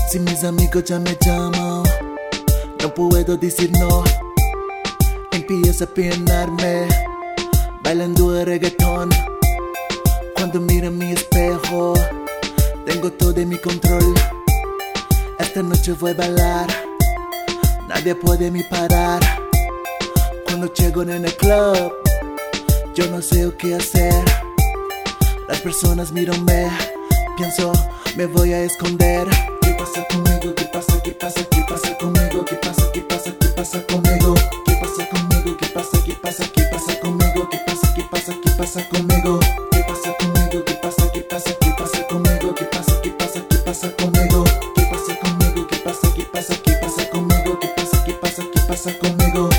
Si mis amigos ya me llaman, no puedo decir no. Empiezo a peinarme, bailando el reggaetón. Cuando miro en mi espejo, tengo todo en mi control. Esta noche voy a bailar, nadie puede me parar. Cuando llego en el club, yo no sé qué hacer. Las personas míranme, pienso me voy a esconder. ¿Qué pasa conmigo? ¿Qué pasa? ¿Qué pasa? ¿Qué pasa conmigo? ¿Qué pasa? ¿Qué pasa? ¿Qué pasa conmigo? ¿Qué pasa conmigo? ¿Qué pasa? ¿Qué pasa? ¿Qué pasa conmigo? ¿Qué pasa? ¿Qué pasa? ¿Qué pasa conmigo? ¿Qué pasa conmigo? ¿Qué pasa? ¿Qué pasa? ¿Qué pasa conmigo? ¿Qué pasa? ¿Qué pasa? ¿Qué pasa conmigo? ¿Qué pasa conmigo? ¿Qué pasa? ¿Qué pasa? ¿Qué pasa conmigo? ¿Qué pasa? ¿Qué pasa? ¿Qué pasa conmigo?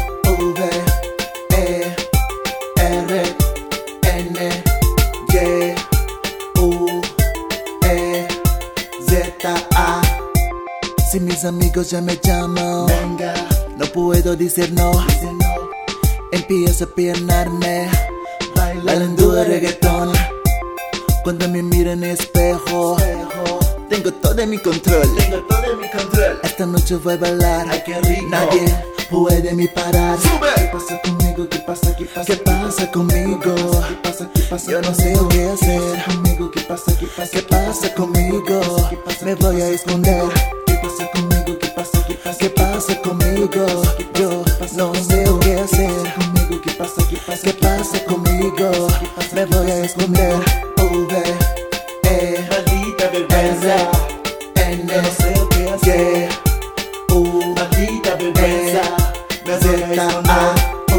V-E-R-N-Y-U-E-Z-A. Si mis amigos ya me llaman, venga, no puedo decir no. Empiezo a peinarme, bailando el reggaetón. Cuando me miro en el espejo, tengo todo en mi control. Esta noche voy a bailar, ay, qué rico. Nadie puede me parar. Sube. ¿Qué pasa conmigo? ¿Qué pasa? ¿Qué pasa? ¿Qué pasa conmigo? ¿Qué pasa? ¿Qué pasa? Yo no sé qué hacer. ¿Qué pasa? ¿Qué pasa? ¿Qué pasa conmigo? Me voy a esconder. ¿Qué pasa conmigo? ¿Qué pasa? ¿Qué pasa? ¿Qué pasa conmigo? Yo no sé qué hacer. ¿Qué pasa? ¿Qué pasa? ¿Qué pasa conmigo? Me voy a esconder. Maldita vergüenza, N, no sé qué hacer. Maldita vergüenza, me voy a esconder.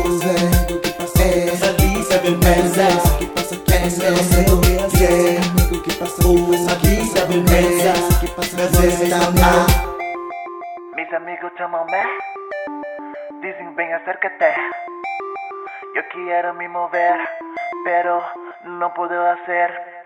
Maldita vergüenza, no sé qué hacer. Maldita vergüenza, me voy a esconder. Mis amigos llámame, dicen ven acércate. Yo quiero me mover, pero no puedo hacer.